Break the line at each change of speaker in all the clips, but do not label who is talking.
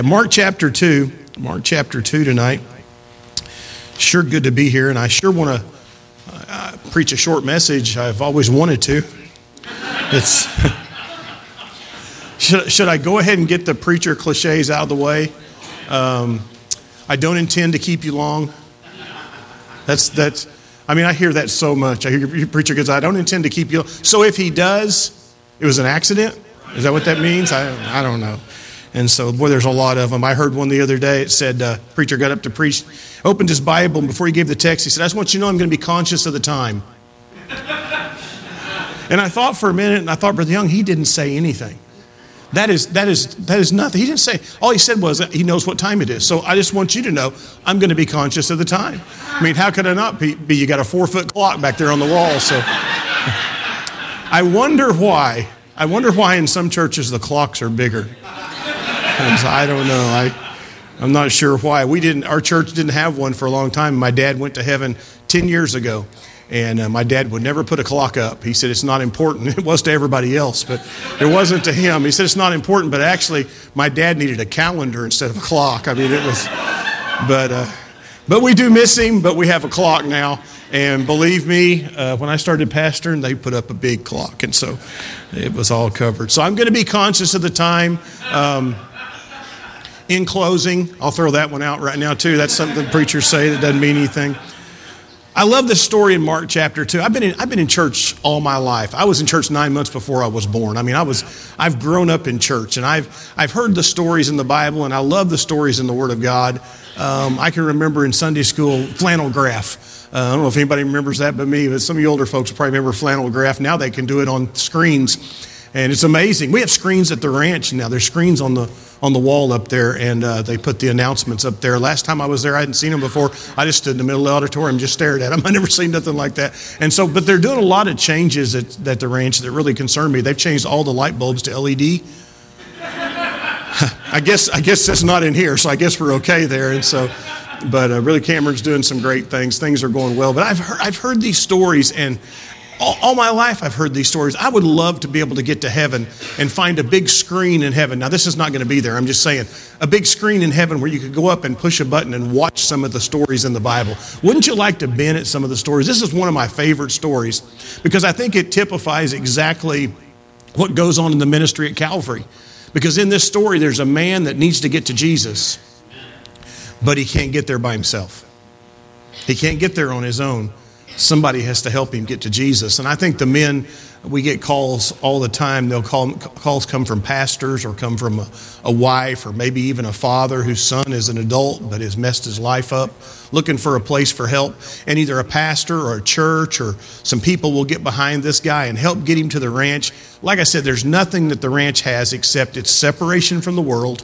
Mark chapter 2 tonight. Sure good to be here, and I sure want to preach a short message. I've always wanted to. It's should I go ahead and get the preacher cliches out of the way? I don't intend to keep you long. That's. I mean, I hear that so much. I hear your preacher goes, "I don't intend to keep you." So if he does, it was an accident. Is that what that means? I don't know. And so, boy, there's a lot of them. I heard one the other day. It said, preacher got up to preach, opened his Bible, and before he gave the text, he said, "I just want you to know I'm going to be conscious of the time." And I thought for a minute, and I thought, Brother Young, he didn't say anything. That is nothing. He didn't say, all he said was that he knows what time it is. So I just want you to know I'm going to be conscious of the time. I mean, how could I not be? You got a 4-foot clock back there on the wall. So I wonder why. In some churches the clocks are bigger. I don't know. I'm not sure why. Our church didn't have one for a long time. My dad went to heaven 10 years ago, and my dad would never put a clock up. He said it's not important. It was to everybody else, but it wasn't to him. He said it's not important, but actually my dad needed a calendar instead of a clock. I mean, it was, but we do miss him, but we have a clock now. And believe me, when I started pastoring, they put up a big clock, and so it was all covered. So I'm going to be conscious of the time. In closing, I'll throw that one out right now too. That's something preachers say that doesn't mean anything. I love this story in Mark chapter 2. I've been in church all my life. I was in church 9 months before I was born. I mean, I've grown up in church, and I've heard the stories in the Bible, and I love the stories in the Word of God. I can remember in Sunday school flannel graph. I don't know if anybody remembers that but me, but some of you older folks will probably remember flannel graph. Now they can do it on screens, and it's amazing. We have screens at the ranch now. There's screens on the wall up there, and they put the announcements up there. Last time I was there, I hadn't seen them before. I just stood in the middle of the auditorium and just stared at them. I never seen nothing like that. And so, but they're doing a lot of changes at the ranch that really concern me. They've changed all the light bulbs to LED. I guess that's not in here, so I guess we're okay there. And so, but really Cameron's doing some great things. Things are going well. But I've heard these stories, and all my life I've heard these stories. I would love to be able to get to heaven and find a big screen in heaven. Now, this is not going to be there. I'm just saying, a big screen in heaven where you could go up and push a button and watch some of the stories in the Bible. Wouldn't you like to been at some of the stories? This is one of my favorite stories because I think it typifies exactly what goes on in the ministry at Calvary. Because in this story, there's a man that needs to get to Jesus, but he can't get there by himself. He can't get there on his own. Somebody has to help him get to Jesus. And I think the men, we get calls all the time. Calls come from pastors or come from a wife or maybe even a father whose son is an adult but has messed his life up, looking for a place for help. And either a pastor or a church or some people will get behind this guy and help get him to the ranch. Like I said, there's nothing that the ranch has except its separation from the world,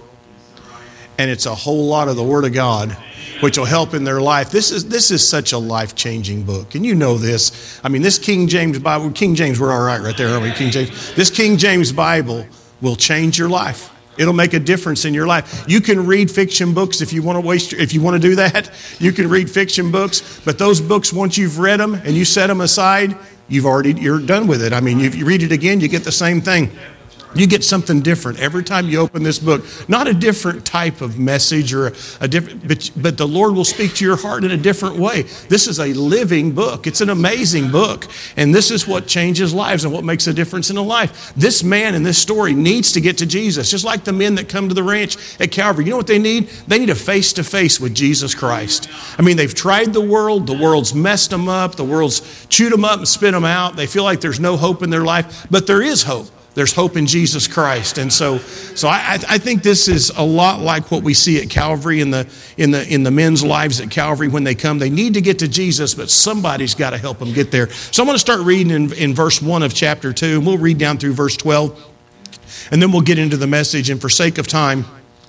and it's a whole lot of the Word of God, which will help in their life. This is such a life-changing book. And you know this. I mean, this King James Bible, King James, we're all right there, aren't we, King James? This King James Bible will change your life. It'll make a difference in your life. You can read fiction books if you want to do that. You can read fiction books, but those books, once you've read them and you set them aside, you're done with it. I mean, you read it again, you get the same thing. You get something different every time you open this book. Not a different type of message or a different, but the Lord will speak to your heart in a different way. This is a living book. It's an amazing book. And this is what changes lives and what makes a difference in a life. This man in this story needs to get to Jesus, just like the men that come to the ranch at Calvary. You know what they need? They need a face-to-face with Jesus Christ. I mean, they've tried the world's messed them up, the world's chewed them up and spit them out. They feel like there's no hope in their life, but there is hope. There's hope in Jesus Christ. And so I think this is a lot like what we see at Calvary in the men's lives at Calvary when they come. They need to get to Jesus, but somebody's got to help them get there. So I'm going to start reading in verse 1 of chapter 2, and we'll read down through verse 12, and then we'll get into the message. And for sake of time,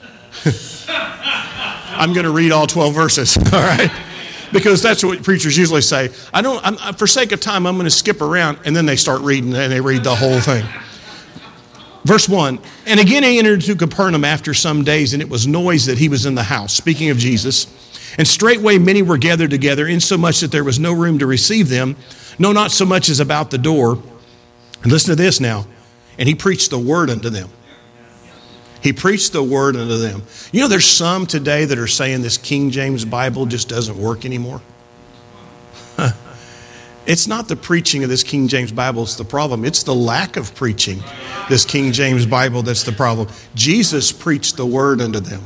I'm going to read all 12 verses, all right? Because that's what preachers usually say. For sake of time, I'm going to skip around, and then they start reading, and they read the whole thing. Verse 1, and again he entered into Capernaum after some days, and it was noise that he was in the house, speaking of Jesus. And straightway many were gathered together, insomuch that there was no room to receive them, no, not so much as about the door. And listen to this now. And he preached the word unto them. He preached the word unto them. You know, there's some today that are saying this King James Bible just doesn't work anymore. It's not the preaching of this King James Bible that's the problem. It's the lack of preaching this King James Bible that's the problem. Jesus preached the word unto them.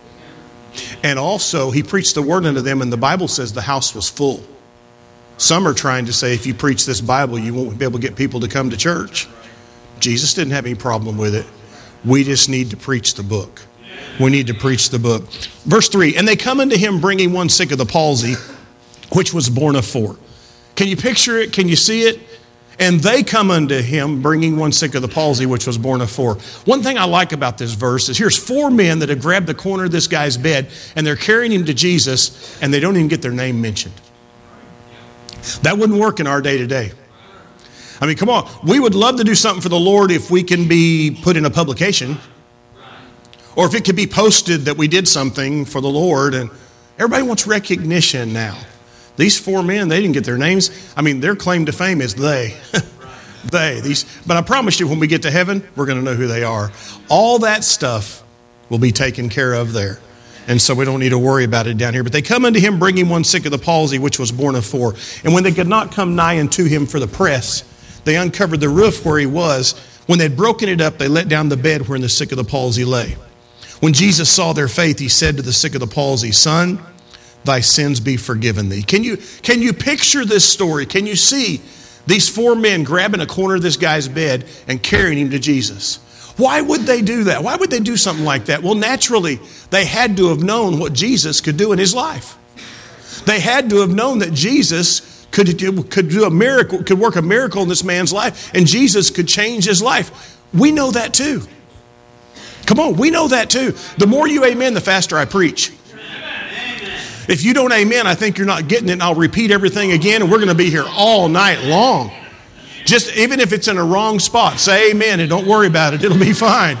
And also, he preached the word unto them, and the Bible says the house was full. Some are trying to say if you preach this Bible, you won't be able to get people to come to church. Jesus didn't have any problem with it. We just need to preach the book. We need to preach the book. Verse 3, and they come unto him bringing one sick of the palsy, which was borne of 4. Can you picture it? Can you see it? And they come unto him bringing one sick of the palsy, which was borne of 4. One thing I like about this verse is here's 4 men that have grabbed the corner of this guy's bed, and they're carrying him to Jesus, and they don't even get their name mentioned. That wouldn't work in our day to day. I mean, come on. We would love to do something for the Lord if we can be put in a publication, or if it could be posted that we did something for the Lord. And everybody wants recognition now. These 4 men, they didn't get their names. I mean, their claim to fame is they. But I promise you, when we get to heaven, we're going to know who they are. All that stuff will be taken care of there. And so we don't need to worry about it down here. But they come unto him bringing one sick of the palsy, which was borne of 4. And when they could not come nigh unto him for the press, they uncovered the roof where he was. When they'd broken it up, they let down the bed wherein the sick of the palsy lay. When Jesus saw their faith, he said to the sick of the palsy, Son, thy sins be forgiven thee. Can you picture this story? Can you see these 4 men grabbing a corner of this guy's bed and carrying him to Jesus? Why would they do that? Why would they do something like that? Well, naturally, they had to have known what Jesus could do in his life. They had to have known that Jesus could do a miracle, could work a miracle in this man's life, and Jesus could change his life. We know that too. Come on, we know that too. The more you amen, the faster I preach. If you don't amen, I think you're not getting it, and I'll repeat everything again, and we're going to be here all night long. Just even if it's in a wrong spot, say amen, and don't worry about it. It'll be fine.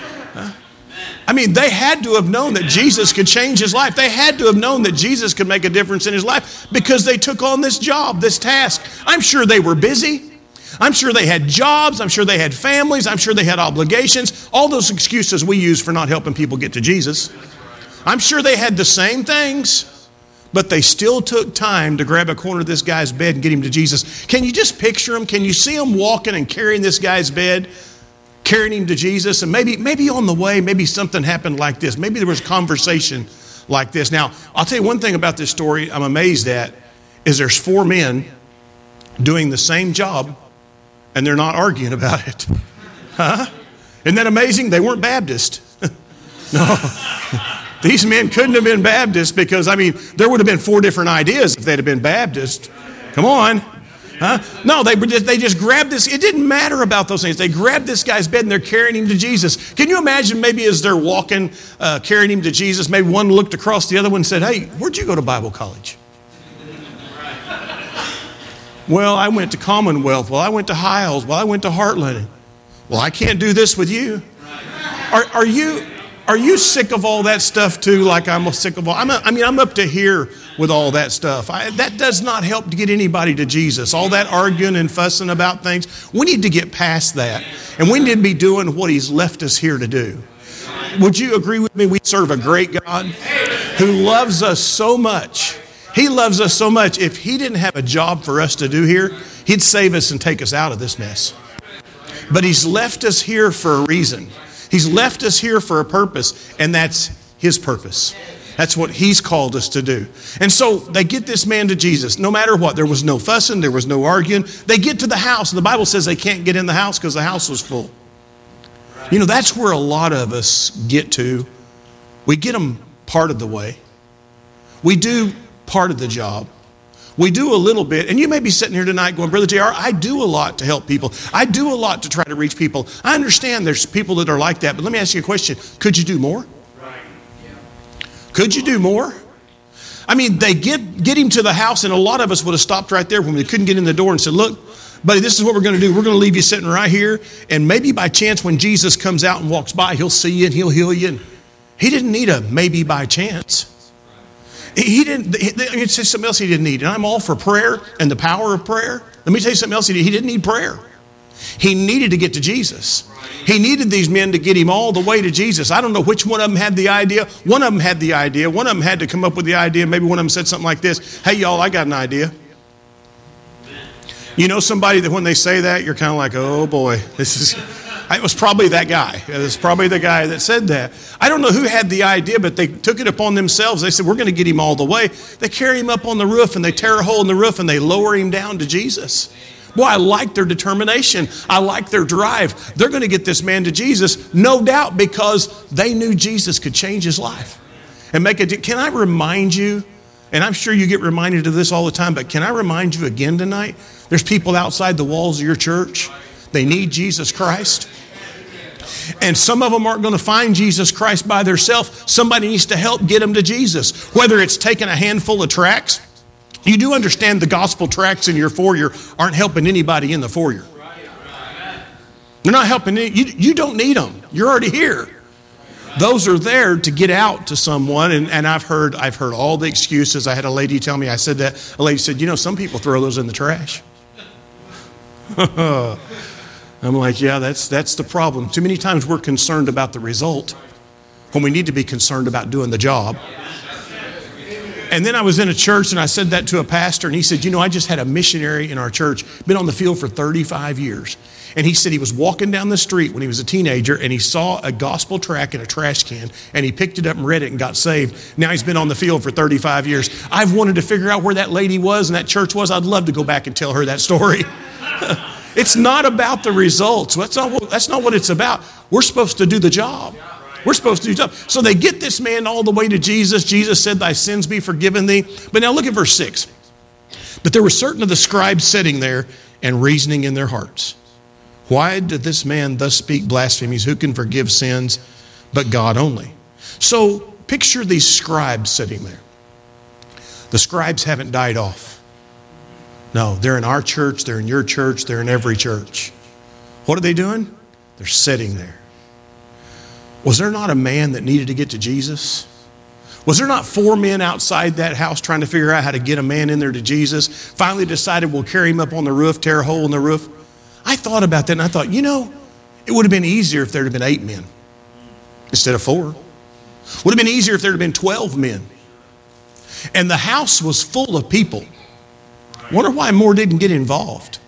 I mean, they had to have known that Jesus could change his life. They had to have known that Jesus could make a difference in his life because they took on this job, this task. I'm sure they were busy. I'm sure they had jobs. I'm sure they had families. I'm sure they had obligations. All those excuses we use for not helping people get to Jesus. I'm sure they had the same things. But they still took time to grab a corner of this guy's bed and get him to Jesus. Can you just picture him? Can you see him walking and carrying this guy's bed, carrying him to Jesus? And maybe on the way, maybe something happened like this. Maybe there was a conversation like this. Now, I'll tell you one thing about this story I'm amazed at is there's 4 men doing the same job and they're not arguing about it. Huh? Isn't that amazing? They weren't Baptist. No. These men couldn't have been Baptist because, I mean, there would have been 4 different ideas if they'd have been Baptist. Come on. Huh? No, they just grabbed this. It didn't matter about those things. They grabbed this guy's bed and they're carrying him to Jesus. Can you imagine maybe as they're walking, carrying him to Jesus, maybe one looked across the other one and said, hey, where'd you go to Bible college? Well, I went to Commonwealth. Well, I went to Hiles. Well, I went to Heartland. Well, I can't do this with you. Are you sick of all that stuff too? Like I'm sick of all. I'm up to here with all that stuff. That does not help to get anybody to Jesus. All that arguing and fussing about things. We need to get past that, and we need to be doing what He's left us here to do. Would you agree with me? We serve a great God who loves us so much. He loves us so much. If He didn't have a job for us to do here, He'd save us and take us out of this mess. But He's left us here for a reason. He's left us here for a purpose, and that's His purpose. That's what He's called us to do. And so they get this man to Jesus. No matter what, there was no fussing, there was no arguing. They get to the house, and the Bible says they can't get in the house because the house was full. You know, that's where a lot of us get to. We get them part of the way. We do part of the job. We do a little bit, and you may be sitting here tonight going, Brother JR, I do a lot to help people. I do a lot to try to reach people. I understand there's people that are like that, but let me ask you a question. Could you do more? Could you do more? I mean, they get him to the house, and a lot of us would have stopped right there when we couldn't get in the door and said, look, buddy, this is what we're going to do. We're going to leave you sitting right here, and maybe by chance when Jesus comes out and walks by, He'll see you and He'll heal you. And He didn't need a maybe by chance. He didn't. Let me tell you something else He didn't need. And I'm all for prayer and the power of prayer. Let me tell you something else He didn't need prayer. He needed to get to Jesus. He needed these men to get him all the way to Jesus. I don't know which one of them had the idea. One of them had the idea. One of them had to come up with the idea. Maybe one of them said something like this. Hey, y'all, I got an idea. You know somebody that when they say that, you're kind of like, oh boy, it was probably that guy. It was probably the guy that said that. I don't know who had the idea, but they took it upon themselves. They said, we're going to get him all the way. They carry him up on the roof and they tear a hole in the roof and they lower him down to Jesus. Boy, I like their determination. I like their drive. They're going to get this man to Jesus, no doubt, because they knew Jesus could change his life and make it. Can I remind you, and I'm sure you get reminded of this all the time, but can I remind you again tonight? There's people outside the walls of your church. They need Jesus Christ. And some of them aren't going to find Jesus Christ by themselves. Somebody needs to help get them to Jesus. Whether it's taking a handful of tracts. You do understand the gospel tracts in your foyer aren't helping anybody in the foyer. They're not helping you don't need them. You're already here. Those are there to get out to someone. And I've heard all the excuses. I had a lady tell me, I said that. A lady said, some people throw those in the trash. I'm like, yeah, that's the problem. Too many times we're concerned about the result when we need to be concerned about doing the job. And then I was in a church and I said that to a pastor and he said, I just had a missionary in our church, been on the field for 35 years. And he said he was walking down the street when he was a teenager and he saw a gospel tract in a trash can and he picked it up and read it and got saved. Now he's been on the field for 35 years. I've wanted to figure out where that lady was and that church was. I'd love to go back and tell her that story. It's not about the results. That's not what it's about. We're supposed to do the job. We're supposed to do the job. So they get this man all the way to Jesus. Jesus said, thy sins be forgiven thee. But now look at verse 6. But there were certain of the scribes sitting there and reasoning in their hearts. Why did this man thus speak blasphemies? Who can forgive sins but God only? So picture these scribes sitting there. The scribes haven't died off. No, they're in our church, they're in your church, they're in every church. What are they doing? They're sitting there. Was there not a man that needed to get to Jesus? Was there not 4 men outside that house trying to figure out how to get a man in there to Jesus? Finally decided we'll carry him up on the roof, tear a hole in the roof. I thought about that and I thought, it would have been easier if there had been 8 men instead of 4. Would have been easier if there had been 12 men. And the house was full of people. Wonder why more didn't get involved.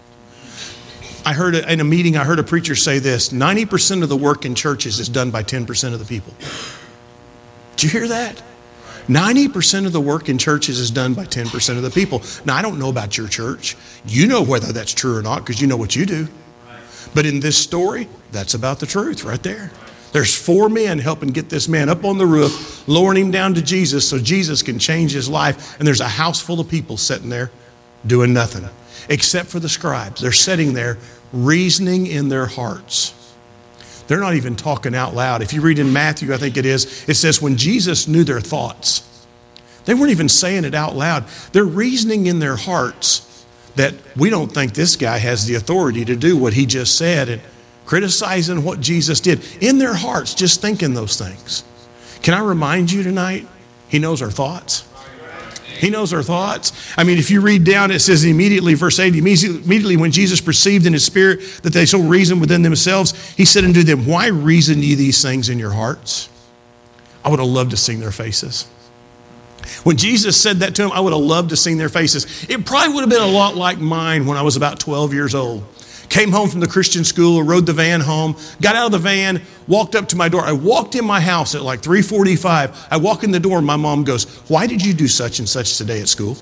I heard in a meeting, I heard a preacher say this, 90% of the work in churches is done by 10% of the people. Did you hear that? 90% of the work in churches is done by 10% of the people. Now, I don't know about your church. You know whether that's true or not because you know what you do. But in this story, that's about the truth right there. There's 4 men helping get this man up on the roof, lowering him down to Jesus so Jesus can change his life. And there's a house full of people sitting there doing nothing except for the scribes. They're sitting there reasoning in their hearts. They're not even talking out loud. If you read in Matthew, I think it says when Jesus knew their thoughts, they weren't even saying it out loud. They're reasoning in their hearts that we don't think this guy has the authority to do what he just said, and criticizing what Jesus did. In their hearts, just thinking those things. Can I remind you tonight, he knows our thoughts. He knows our thoughts. I mean, if you read down, it says immediately, verse 8, immediately when Jesus perceived in his spirit that they so reasoned within themselves, he said unto them, why reason ye these things in your hearts? I would have loved to see their faces. When Jesus said that to them, I would have loved to see their faces. It probably would have been a lot like mine when I was about 12 years old. Came home from the Christian school, rode the van home, got out of the van, walked up to my door. I walked in my house at like 3:45. I walk in the door and my mom goes, why did you do such and such today at school?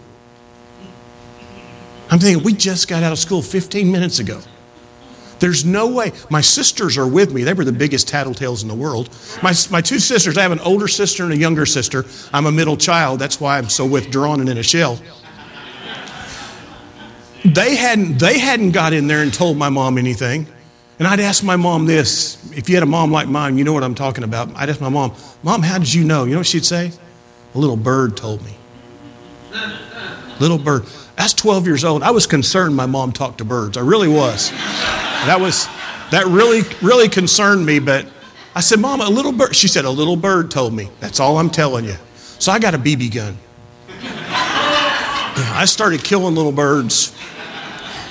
I'm thinking, we just got out of school 15 minutes ago. There's no way. My sisters are with me. They were the biggest tattletales in the world. My 2 sisters, I have an older sister and a younger sister. I'm a middle child. That's why I'm so withdrawn and in a shell. They hadn't got in there and told my mom anything. And I'd ask my mom this. If you had a mom like mine, you know what I'm talking about. I'd ask my mom, Mom, how did you know? You know what she'd say? A little bird told me. Little bird. That's 12 years old. I was concerned my mom talked to birds. I really was. That really concerned me. But I said, Mom, a little bird. She said, a little bird told me. That's all I'm telling you. So I got a BB gun. I started killing little birds.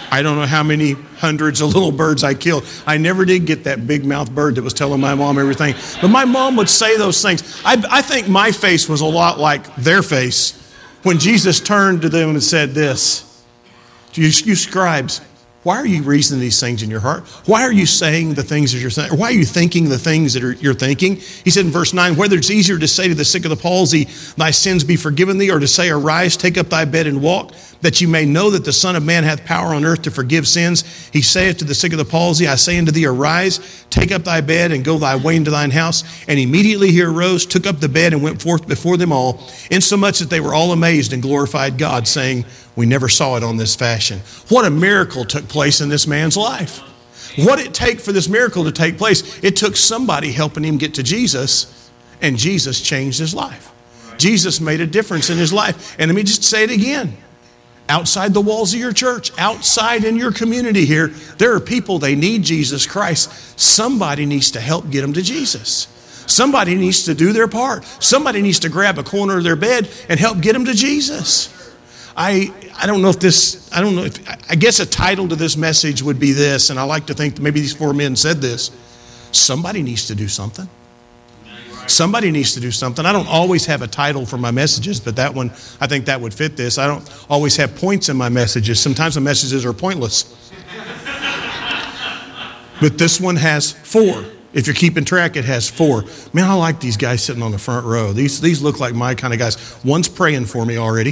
I don't know how many hundreds of little birds I killed. I never did get that big mouth bird that was telling my mom everything. But my mom would say those things. I think my face was a lot like their face when Jesus turned to them and said this, you scribes, why are you reasoning these things in your heart? Why are you saying the things that you're saying? Why are you thinking the things that you're thinking? He said in verse 9, whether it's easier to say to the sick of the palsy, thy sins be forgiven thee, or to say, arise, take up thy bed and walk, that you may know that the Son of Man hath power on earth to forgive sins. He saith to the sick of the palsy, I say unto thee, arise, take up thy bed, and go thy way into thine house. And immediately he arose, took up the bed, and went forth before them all, insomuch that they were all amazed and glorified God, saying, we never saw it on this fashion. What a miracle took place in this man's life. What did it take for this miracle to take place? It took somebody helping him get to Jesus, and Jesus changed his life. Jesus made a difference in his life. And let me just say it again. Outside the walls of your church, outside in your community here, there are people, they need Jesus Christ. Somebody needs to help get them to Jesus. Somebody needs to do their part. Somebody needs to grab a corner of their bed and help get them to Jesus. I guess a title to this message would be this, and I like to think that maybe these four men said this. Somebody needs to do something. Somebody needs to do something. I don't always have a title for my messages, but that one, I think that would fit this. I don't always have points in my messages. Sometimes my messages are pointless. But this one has 4. If you're keeping track, it has 4. Man, I like these guys sitting on the front row. These look like my kind of guys. One's praying for me already.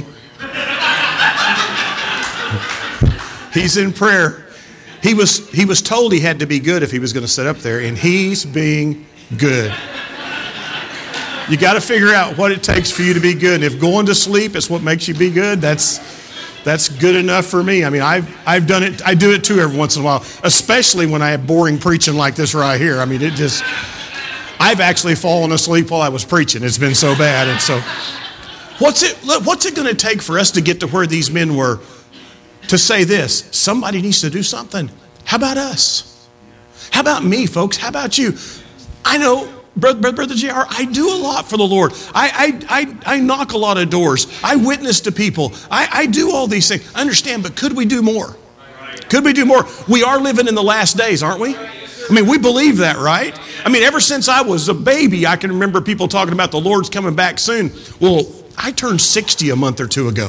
He's in prayer. He was told he had to be good if he was going to sit up there, and he's being good. You got to figure out what it takes for you to be good. And if going to sleep is what makes you be good, that's good enough for me. I mean, I've done it. I do it too every once in a while, especially when I have boring preaching like this right here. I mean, I've actually fallen asleep while I was preaching. It's been so bad. And so what's it going to take for us to get to where these men were? To say this, somebody needs to do something. How about us? How about me, folks? How about you? I know, Brother JR, I do a lot for the Lord. I knock a lot of doors. I witness to people. I do all these things. I understand, but could we do more? Could we do more? We are living in the last days, aren't we? I mean, we believe that, right? I mean, ever since I was a baby, I can remember people talking about the Lord's coming back soon. Well, I turned 60 a month or two ago.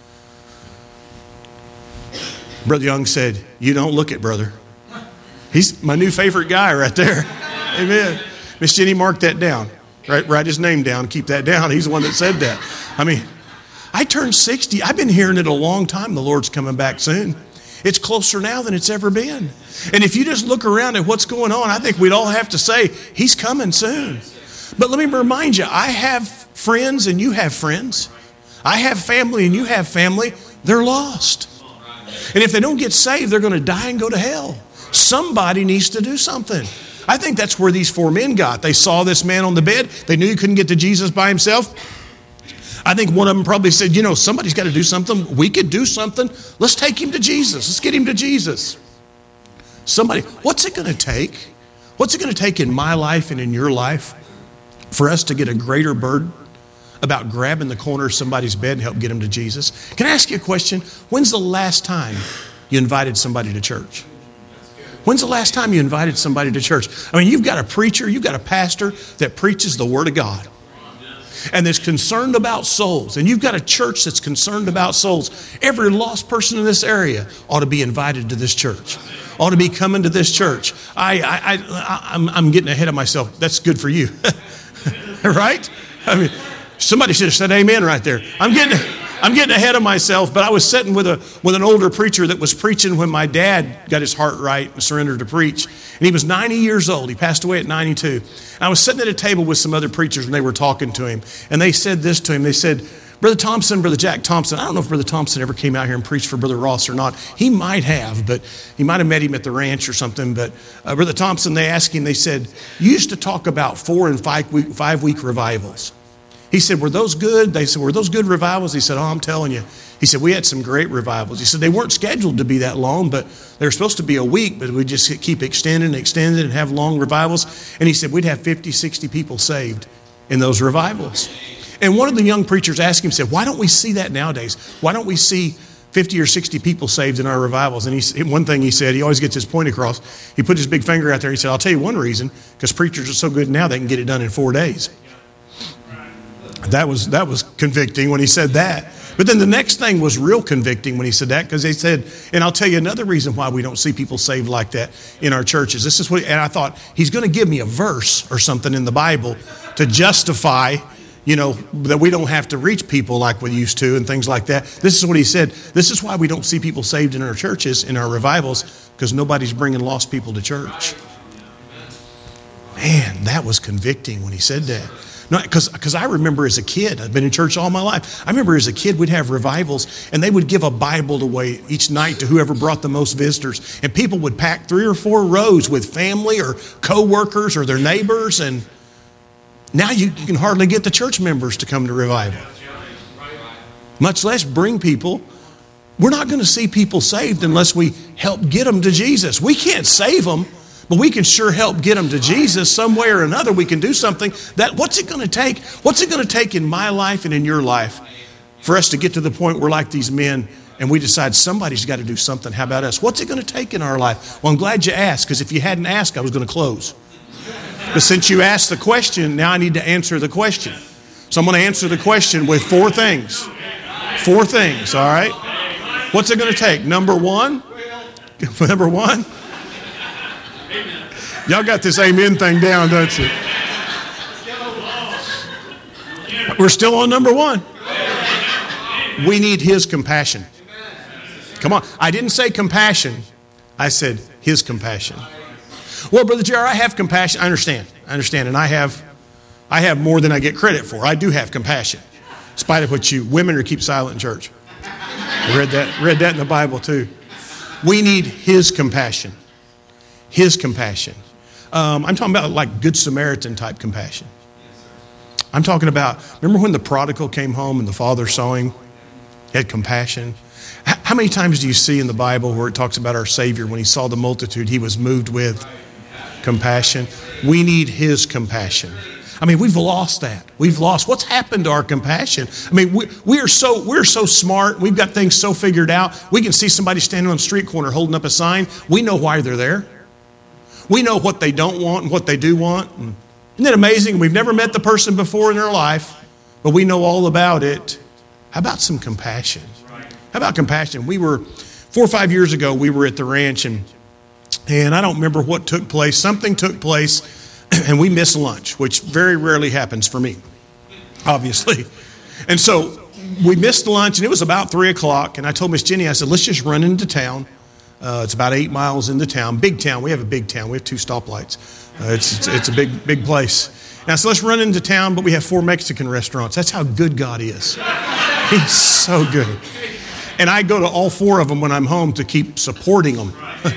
Brother Young said, you don't look it, brother. He's my new favorite guy right there. Amen. Miss Jenny, mark that down. Write his name down. Keep that down. He's the one that said that. I mean, I turned 60. I've been hearing it a long time. The Lord's coming back soon. It's closer now than it's ever been. And if you just look around at what's going on, I think we'd all have to say, he's coming soon. But let me remind you, I have friends and you have friends. I have family and you have family. They're lost. And if they don't get saved, they're going to die and go to hell. Somebody needs to do something. I think that's where these 4 men got. They saw this man on the bed. They knew he couldn't get to Jesus by himself. I think one of them probably said, somebody's got to do something. We could do something. Let's take him to Jesus. Let's get him to Jesus. Somebody, what's it going to take? What's it going to take in my life and in your life for us to get a greater burden about grabbing the corner of somebody's bed and help get them to Jesus? Can I ask you a question? When's the last time you invited somebody to church? When's the last time you invited somebody to church? I mean, you've got a preacher, you've got a pastor that preaches the Word of God and that's concerned about souls. And you've got a church that's concerned about souls. Every lost person in this area ought to be invited to this church, ought to be coming to this church. I'm getting ahead of myself. That's good for you. Right? I mean, somebody should have said amen right there. I'm getting ahead of myself, but I was sitting with an older preacher that was preaching when my dad got his heart right and surrendered to preach. And he was 90 years old. He passed away at 92. And I was sitting at a table with some other preachers and they were talking to him. And they said this to him. They said, Brother Jack Thompson, I don't know if Brother Thompson ever came out here and preached for Brother Ross or not. He might have, but he might have met him at the ranch or something. But Brother Thompson, they asked him, they said, you used to talk about 4 and 5 week revivals. He said, were those good? They said, were those good revivals? He said, oh, I'm telling you. He said, we had some great revivals. He said, they weren't scheduled to be that long, but they were supposed to be a week, but we just keep extending and have long revivals. And he said, we'd have 50, 60 people saved in those revivals. And one of the young preachers asked him, said, why don't we see that nowadays? Why don't we see 50 or 60 people saved in our revivals. And one thing he said, he always gets his point across. He put his big finger out there. He said, I'll tell you one reason, because preachers are so good now they can get it done in 4 days. That was convicting when he said that. But then the next thing was real convicting when he said that, because they said, and I'll tell you another reason why we don't see people saved like that in our churches. This is what, and I thought, he's going to give me a verse or something in the Bible to justify, that we don't have to reach people like we used to and things like that. This is what he said. This is why we don't see people saved in our churches, in our revivals, because nobody's bringing lost people to church. Man, that was convicting when he said that. No, because I remember as a kid, I've been in church all my life. I remember as a kid, we'd have revivals, and they would give a Bible away each night to whoever brought the most visitors. And people would pack 3 or 4 rows with family or co-workers or their neighbors. And now you can hardly get the church members to come to revival, much less bring people. We're not going to see people saved unless we help get them to Jesus. We can't save them, but we can sure help get them to Jesus some way or another. We can do something. What's it going to take? What's it going to take in my life and in your life for us to get to the point where, like these men, and we decide somebody's got to do something? How about us? What's it going to take in our life? Well, I'm glad you asked, because if you hadn't asked, I was going to close. But since you asked the question, now I need to answer the question. So I'm going to answer the question with 4 things. 4 things, all right? What's it going to take? Number one. Y'all got this amen thing down, don't you? We're still on number 1. We need His compassion. Come on. I didn't say compassion. I said His compassion. Well, Brother JR, I have compassion. I understand. And I have more than I get credit for. I do have compassion. In spite of what women are keep silent in church. I read that in the Bible too. We need His compassion. His compassion. I'm talking about like Good Samaritan type compassion. I'm talking about, remember when the prodigal came home and the father saw him, had compassion? How many times do you see in the Bible where it talks about our Savior, when He saw the multitude, He was moved with compassion? We need His compassion. I mean, we've lost that. What's happened to our compassion? I mean, we're so smart. We've got things so figured out. We can see somebody standing on the street corner holding up a sign. We know why they're there. We know what they don't want and what they do want. And isn't it amazing? We've never met the person before in their life, but we know all about it. How about some compassion? How about compassion? 4 or 5 years ago, we were at the ranch, and I don't remember what took place. Something took place, and we missed lunch, which very rarely happens for me, obviously. And so we missed lunch, and it was about 3 o'clock, and I told Miss Jenny, I said, let's just run into town. It's about 8 miles into town. Big town. We have a big town. We have 2 stoplights. It's a big place. And I said, let's run into town, but we have 4 Mexican restaurants. That's how good God is. He's so good. And I go to all 4 of them when I'm home to keep supporting them.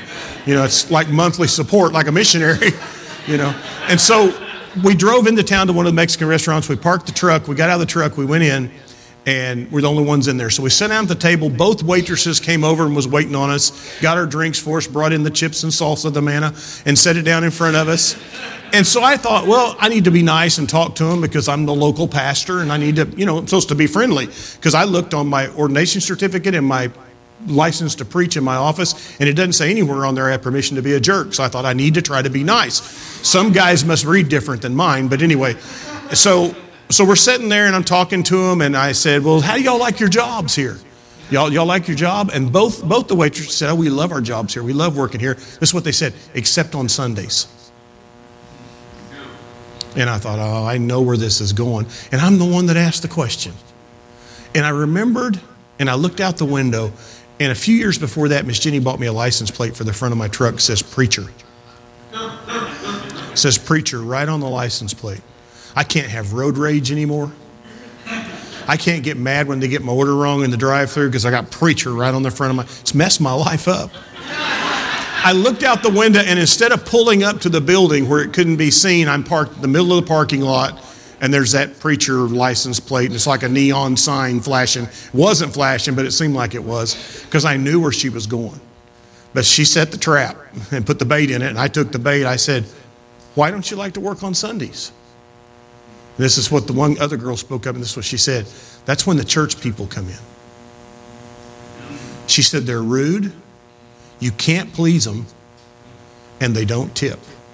It's like monthly support, like a missionary, And so we drove into town to one of the Mexican restaurants. We parked the truck. We got out of the truck. We went in. And we're the only ones in there. So we sat down at the table. Both waitresses came over and was waiting on us, got our drinks for us, brought in the chips and salsa, the manna, and set it down in front of us. And so I thought, well, I need to be nice and talk to them because I'm the local pastor and I need to, I'm supposed to be friendly. Because I looked on my ordination certificate and my license to preach in my office, and it doesn't say anywhere on there I have permission to be a jerk. So I thought I need to try to be nice. Some guys must read different than mine, but anyway. So we're sitting there, and I'm talking to them, and I said, well, how do y'all like your jobs here? Y'all like your job? And both the waitresses said, oh, we love our jobs here. We love working here. This is what they said, except on Sundays. And I thought, oh, I know where this is going. And I'm the one that asked the question. And I remembered, and I looked out the window, and a few years before that, Miss Jenny bought me a license plate for the front of my truck that says Preacher. It says Preacher right on the license plate. I can't have road rage anymore. I can't get mad when they get my order wrong in the drive-thru because I got Preacher right on the front of my... It's messed my life up. I looked out the window, and instead of pulling up to the building where it couldn't be seen, I'm parked in the middle of the parking lot, and there's that Preacher license plate, and it's like a neon sign flashing. It wasn't flashing, but it seemed like it was because I knew where she was going. But she set the trap and put the bait in it, and I took the bait. I said, why don't you like to work on Sundays? This is what the one other girl spoke up, and this is what she said. That's when the church people come in. She said they're rude, you can't please them, and they don't tip.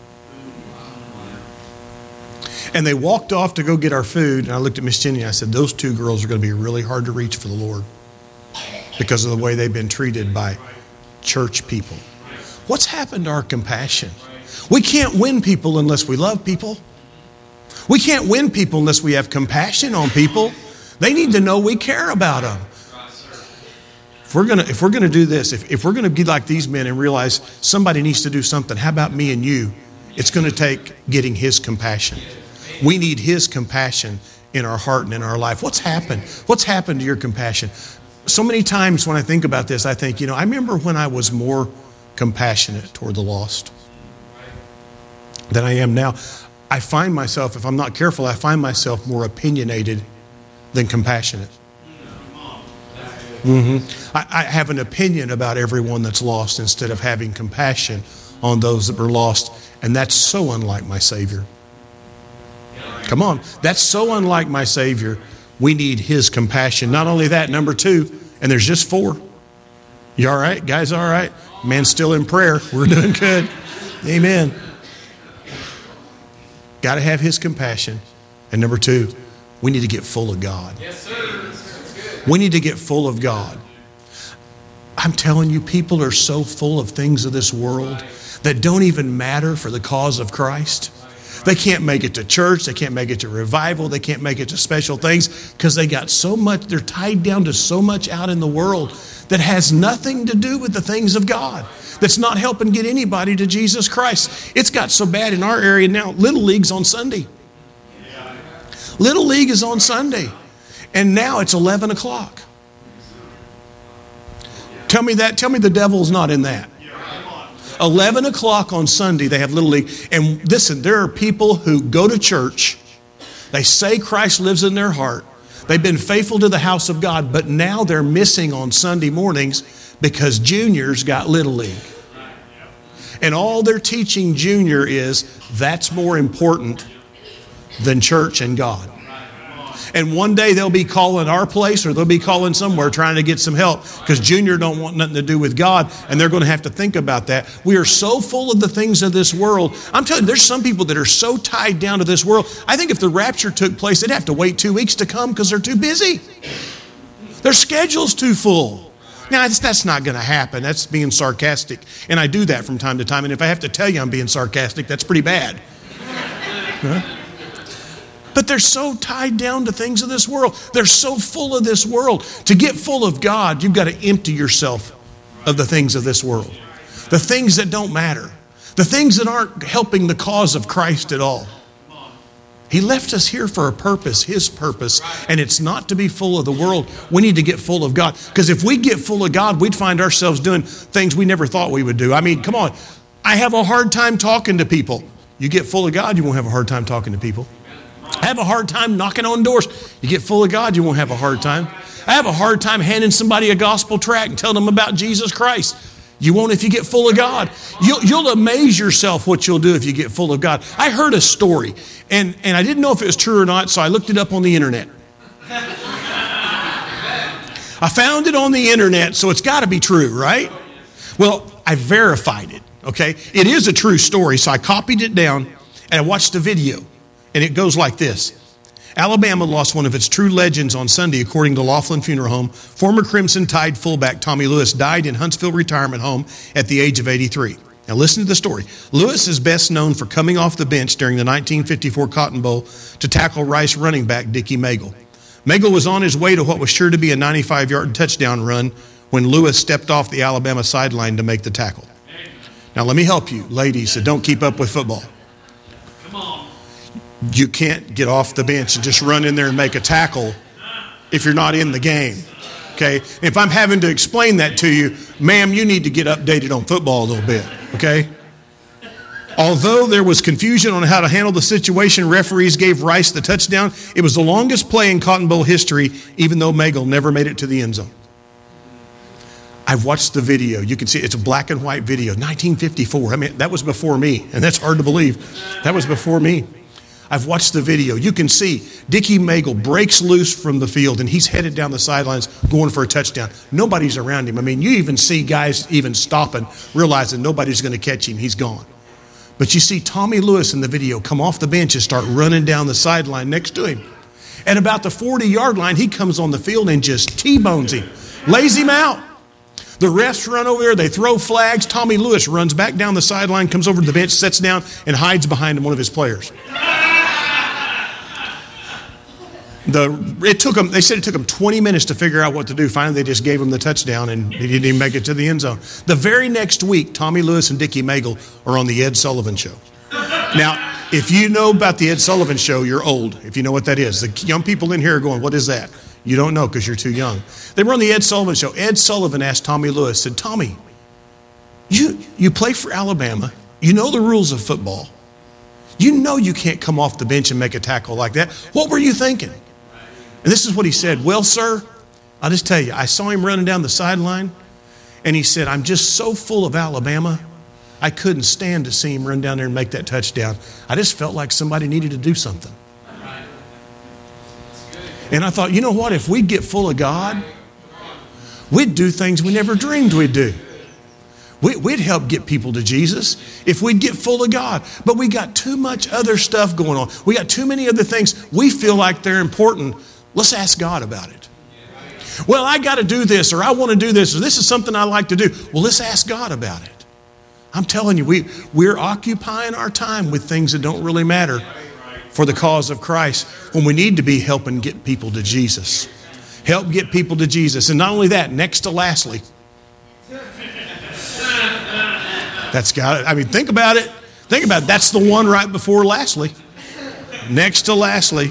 And they walked off to go get our food, and I looked at Miss Jenny and I said, those two girls are going to be really hard to reach for the Lord because of the way they've been treated by church people. What's happened to our compassion? We can't win people unless we love people. We can't win people unless we have compassion on people. They need to know we care about them. If we're gonna do this, if we're gonna be like these men and realize somebody needs to do something, how about me and you? It's gonna take getting His compassion. We need His compassion in our heart and in our life. What's happened? What's happened to your compassion? So many times when I think about this, I think, I remember when I was more compassionate toward the lost than I am now. I find myself, if I'm not careful, I find myself more opinionated than compassionate. I have an opinion about everyone that's lost instead of having compassion on those that were lost. And that's so unlike my Savior. Come on. That's so unlike my Savior. We need His compassion. Not only that, number 2, and there's just 4. You all right? Guys, all right? Man's still in prayer. We're doing good. Amen. Got to have His compassion. And number 2, we need to get full of God. Yes, sir. We need to get full of God. I'm telling you, people are so full of things of this world that don't even matter for the cause of Christ. They can't make it to church. They can't make it to revival. They can't make it to special things because they got so much, they're tied down to so much out in the world that has nothing to do with the things of God. That's not helping get anybody to Jesus Christ. It's got so bad in our area now, Little League's on Sunday. Little League is on Sunday. And now it's 11 o'clock. Tell me the devil's not in that. 11 o'clock on Sunday, they have Little League. And listen, there are people who go to church. They say Christ lives in their heart. They've been faithful to the house of God, but now they're missing on Sunday mornings because juniors got Little League. And all they're teaching junior is that's more important than church and God. And one day they'll be calling our place or they'll be calling somewhere trying to get some help because junior don't want nothing to do with God, and they're going to have to think about that. We are so full of the things of this world. I'm telling you, there's some people that are so tied down to this world. I think if the rapture took place, they'd have to wait 2 weeks to come because they're too busy. Their schedule's too full. Now, that's not going to happen. That's being sarcastic. And I do that from time to time. And if I have to tell you I'm being sarcastic, that's pretty bad. Huh? But they're so tied down to things of this world. They're so full of this world. To get full of God, you've got to empty yourself of the things of this world. The things that don't matter. The things that aren't helping the cause of Christ at all. He left us here for a purpose, His purpose, and it's not to be full of the world. We need to get full of God. Because if we get full of God, we'd find ourselves doing things we never thought we would do. I mean, come on. I have a hard time talking to people. You get full of God, you won't have a hard time talking to people. I have a hard time knocking on doors. You get full of God, you won't have a hard time. I have a hard time handing somebody a gospel tract and telling them about Jesus Christ. You won't if you get full of God. You'll amaze yourself what you'll do if you get full of God. I heard a story, and I didn't know if it was true or not, so I looked it up on the internet. I found it on the internet, so it's got to be true, right? Well, I verified it, okay? It is a true story, so I copied it down, and I watched the video. And it goes like this. Alabama lost one of its true legends on Sunday, according to Laughlin Funeral Home. Former Crimson Tide fullback Tommy Lewis died in Huntsville Retirement Home at the age of 83. Now listen to the story. Lewis is best known for coming off the bench during the 1954 Cotton Bowl to tackle Rice running back Dickie Megal. Megal was on his way to what was sure to be a 95-yard touchdown run when Lewis stepped off the Alabama sideline to make the tackle. Now let me help you, ladies that don't keep up with football. Come on. You can't get off the bench and just run in there and make a tackle if you're not in the game. Okay? If I'm having to explain that to you, ma'am, you need to get updated on football a little bit. Okay? Although there was confusion on how to handle the situation, referees gave Rice the touchdown. It was the longest play in Cotton Bowl history, even though Megal never made it to the end zone. I've watched the video. You can see it's a black and white video. 1954. I mean, that was before me, and that's hard to believe. That was before me. I've watched the video. You can see Dickie Magle breaks loose from the field and he's headed down the sidelines going for a touchdown. Nobody's around him. I mean, you even see guys even stopping, realizing nobody's going to catch him. He's gone. But you see Tommy Lewis in the video come off the bench and start running down the sideline next to him. At about the 40-yard line, he comes on the field and just T-bones him, lays him out. The refs run over there. They throw flags. Tommy Lewis runs back down the sideline, comes over to the bench, sits down, and hides behind one of his players. They said it took them 20 minutes to figure out what to do. Finally, they just gave him the touchdown, and he didn't even make it to the end zone. The very next week, Tommy Lewis and Dickie Magle are on the Ed Sullivan Show. Now, if you know about the Ed Sullivan Show, you're old, if you know what that is. The young people in here are going, what is that? You don't know because you're too young. They were on the Ed Sullivan Show. Ed Sullivan asked Tommy Lewis, said, Tommy, you play for Alabama. You know the rules of football. You know you can't come off the bench and make a tackle like that. What were you thinking? And this is what he said. Well, sir, I'll just tell you, I saw him running down the sideline, and he said, I'm just so full of Alabama, I couldn't stand to see him run down there and make that touchdown. I just felt like somebody needed to do something. And I thought, you know what? If we'd get full of God, we'd do things we never dreamed we'd do. We'd help get people to Jesus if we'd get full of God. But we got too much other stuff going on. We got too many other things. We feel like they're important. Let's ask God about it. Well, I got to do this, or I want to do this, or this is something I like to do. Well, let's ask God about it. I'm telling you, we're occupying our time with things that don't really matter for the cause of Christ when we need to be helping get people to Jesus. Help get people to Jesus. And not only that, next to lastly. That's got it. I mean, think about it. Think about it. That's the one right before lastly. Next to lastly.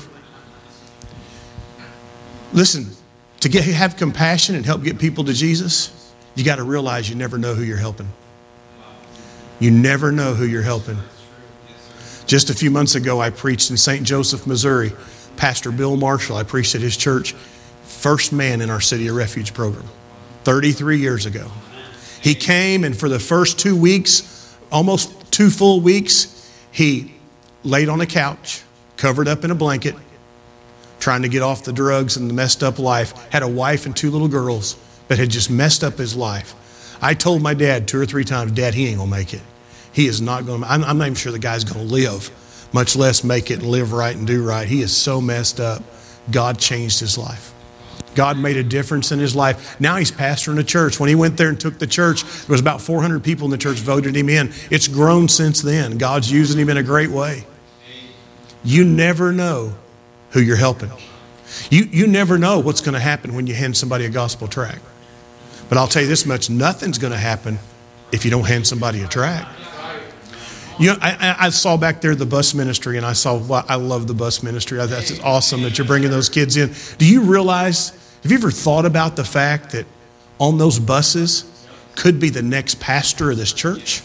Listen, to have compassion and help get people to Jesus, you got to realize you never know who you're helping. You never know who you're helping. Just a few months ago, I preached in St. Joseph, Missouri. Pastor Bill Marshall, I preached at his church. First man in our City of Refuge program, 33 years ago. He came, and for the first 2 weeks, almost 2 full weeks, he laid on a couch, covered up in a blanket, trying to get off the drugs and the messed up life. Had a wife and 2 little girls that had just messed up his life. I told my dad 2 or 3 times, Dad, he ain't going to make it. He is not going to. I'm not even sure the guy's going to live, much less make it and live right and do right. He is so messed up. God changed his life. God made a difference in his life. Now he's pastoring a church. When he went there and took the church, there was about 400 people in the church voted him in. It's grown since then. God's using him in a great way. You never know who you're helping. You never know what's going to happen when you hand somebody a gospel tract. But I'll tell you this much, nothing's going to happen if you don't hand somebody a tract. You know, I saw back there the bus ministry, and I love the bus ministry. That's awesome that you're bringing those kids in. Do you realize, have you ever thought about the fact that on those buses could be the next pastor of this church?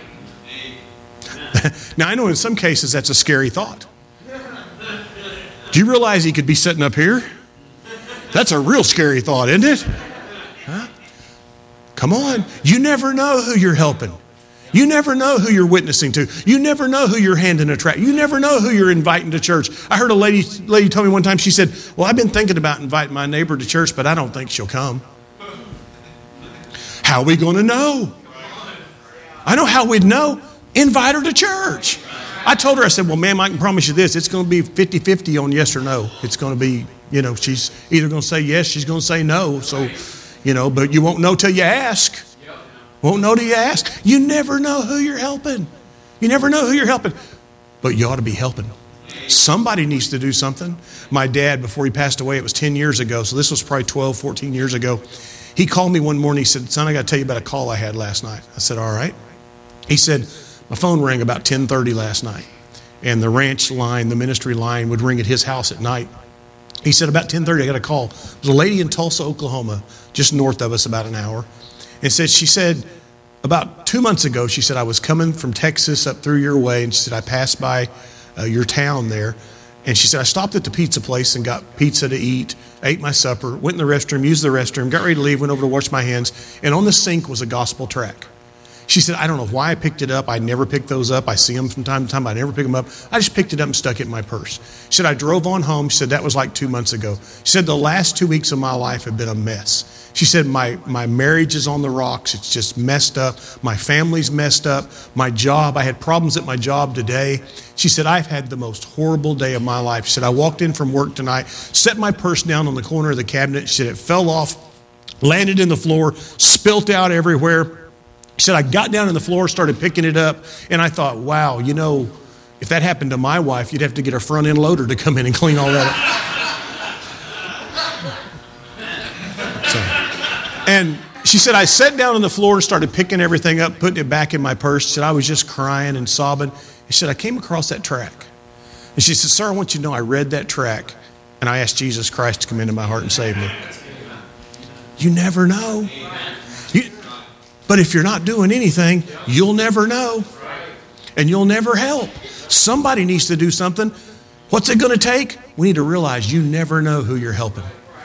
Now, I know in some cases that's a scary thought. Do you realize he could be sitting up here? That's a real scary thought, isn't it? Huh? Come on. You never know who you're helping. You never know who you're witnessing to. You never know who you're handing a tract. You never know who you're inviting to church. I heard a lady tell me one time, she said, well, I've been thinking about inviting my neighbor to church, but I don't think she'll come. How are we going to know? I know how we'd know. Invite her to church. I told her, I said, well, ma'am, I can promise you this. It's going to be 50-50 on yes or no. It's going to be, she's either going to say yes, she's going to say no. So, but you won't know till you ask. Won't know till you ask. You never know who you're helping. You never know who you're helping. But you ought to be helping. Somebody needs to do something. My dad, before he passed away, it was 10 years ago. So this was probably 12, 14 years ago. He called me one morning. He said, son, I got to tell you about a call I had last night. I said, all right. He said, my phone rang about 10:30 last night. And the ranch line, the ministry line, would ring at his house at night. He said, about 10:30, I got a call. There was a lady in Tulsa, Oklahoma, just north of us about an hour. And she said, about 2 months ago, she said, I was coming from Texas up through your way. And she said, I passed by your town there. And she said, I stopped at the pizza place and got pizza to eat, ate my supper, went in the restroom, used the restroom, got ready to leave, went over to wash my hands. And on the sink was a gospel tract. She said, I don't know why I picked it up. I never pick those up. I see them from time to time. I never pick them up. I just picked it up and stuck it in my purse. She said, I drove on home. She said, that was like 2 months ago. She said, the last 2 weeks of my life have been a mess. She said, my marriage is on the rocks. It's just messed up. My family's messed up. My job, I had problems at my job today. She said, I've had the most horrible day of my life. She said, I walked in from work tonight, set my purse down on the corner of the cabinet. She said, it fell off, landed in the floor, spilt out everywhere. She said, I got down on the floor, started picking it up, and I thought, wow, you know, if that happened to my wife, you'd have to get a front end loader to come in and clean all that up. So, and she said, I sat down on the floor and started picking everything up, putting it back in my purse. She said, I was just crying and sobbing. She said, I came across that track. And she said, sir, I want you to know I read that track, and I asked Jesus Christ to come into my heart and save me. You never know. But if you're not doing anything, you'll never know. And you'll never help. Somebody needs to do something. What's it going to take? We need to realize you never know who you're helping.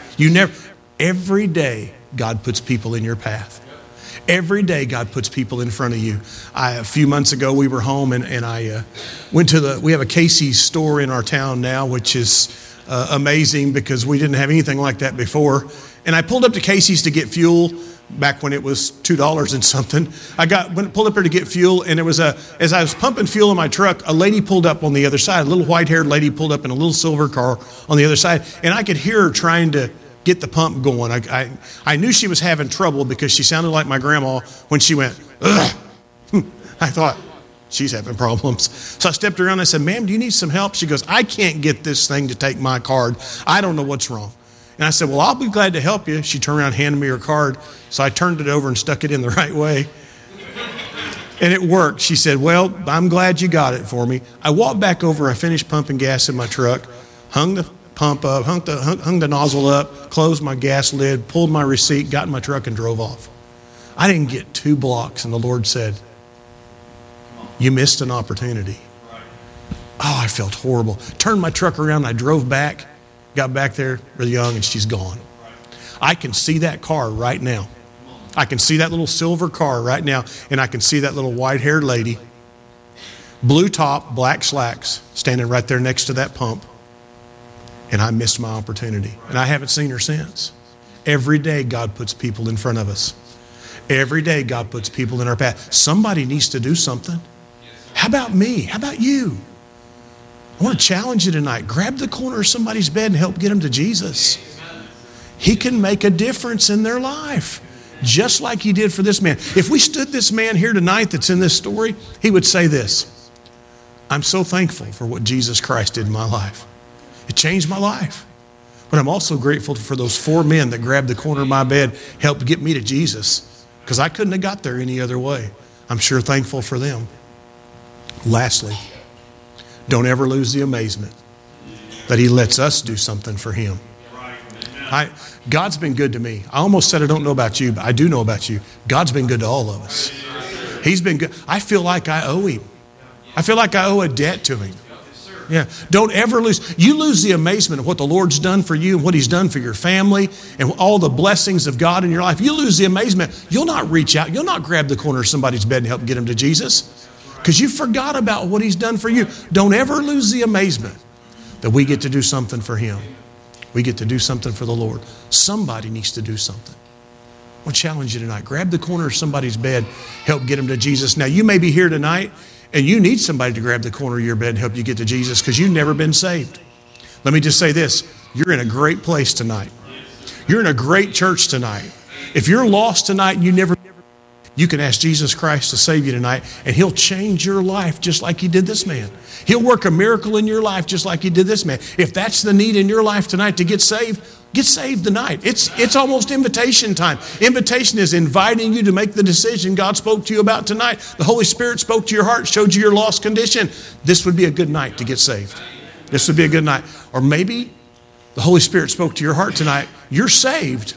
Every day, God puts people in your path. Every day, God puts people in front of you. A few months ago, we were home and I went to we have a Casey's store in our town now, which is amazing because we didn't have anything like that before. And I pulled up to Casey's to get fuel. Back when it was $2 and something. Pulled up there to get fuel, and as I was pumping fuel in my truck, a lady pulled up on the other side. A little white-haired lady pulled up in a little silver car on the other side, and I could hear her trying to get the pump going. I knew she was having trouble because she sounded like my grandma when she went, ugh. I thought, she's having problems. So I stepped around and I said, ma'am, do you need some help? She goes, I can't get this thing to take my card. I don't know what's wrong. And I said, well, I'll be glad to help you. She turned around and handed me her card. So I turned it over and stuck it in the right way. And it worked. She said, well, I'm glad you got it for me. I walked back over. I finished pumping gas in my truck, hung the pump up, hung the nozzle up, closed my gas lid, pulled my receipt, got in my truck and drove off. I didn't get 2 blocks. And the Lord said, you missed an opportunity. Oh, I felt horrible. Turned my truck around and I drove back. Got back there, Brother Young, and she's gone. I can see that car right now. I can see that little silver car right now, and I can see that little white-haired lady, blue top, black slacks, standing right there next to that pump, and I missed my opportunity. And I haven't seen her since. Every day, God puts people in front of us. Every day, God puts people in our path. Somebody needs to do something. How about me? How about you? I want to challenge you tonight. Grab the corner of somebody's bed and help get them to Jesus. He can make a difference in their life, just like he did for this man. If we stood this man here tonight that's in this story, he would say this, I'm so thankful for what Jesus Christ did in my life. It changed my life. But I'm also grateful for those 4 men that grabbed the corner of my bed, helped get me to Jesus, because I couldn't have got there any other way. I'm sure thankful for them. Lastly, don't ever lose the amazement that he lets us do something for him. God's been good to me. I almost said I don't know about you, but I do know about you. God's been good to all of us. He's been good. I feel like I owe him. I feel like I owe a debt to him. Yeah. Don't ever lose. You lose the amazement of what the Lord's done for you and what he's done for your family and all the blessings of God in your life. You lose the amazement. You'll not reach out. You'll not grab the corner of somebody's bed and help get them to Jesus because you forgot about what he's done for you. Don't ever lose the amazement that we get to do something for him. We get to do something for the Lord. Somebody needs to do something. I want to challenge you tonight. Grab the corner of somebody's bed, help get them to Jesus. Now, you may be here tonight and you need somebody to grab the corner of your bed and help you get to Jesus because you've never been saved. Let me just say this. You're in a great place tonight. You're in a great church tonight. If you're lost tonight and you can ask Jesus Christ to save you tonight, and he'll change your life just like he did this man. He'll work a miracle in your life just like he did this man. If that's the need in your life tonight to get saved tonight. It's almost invitation time. Invitation is inviting you to make the decision God spoke to you about tonight. The Holy Spirit spoke to your heart, showed you your lost condition. This would be a good night to get saved. This would be a good night. Or maybe the Holy Spirit spoke to your heart tonight. You're saved,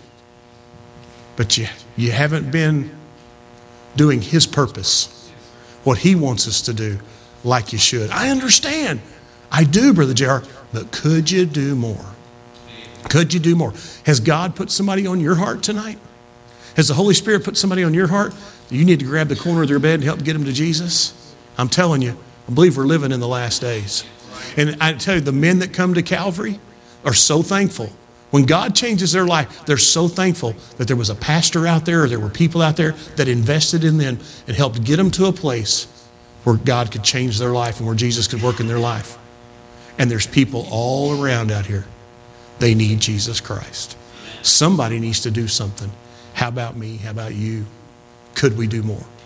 but you haven't been doing his purpose, what he wants us to do, like you should. I understand. I do, Brother JR, but could you do more? Could you do more? Has God put somebody on your heart tonight? Has the Holy Spirit put somebody on your heart that you need to grab the corner of their bed and help get them to Jesus? I'm telling you, I believe we're living in the last days. And I tell you, the men that come to Calvary are so thankful. When God changes their life, they're so thankful that there was a pastor out there or there were people out there that invested in them and helped get them to a place where God could change their life and where Jesus could work in their life. And there's people all around out here. They need Jesus Christ. Somebody needs to do something. How about me? How about you? Could we do more?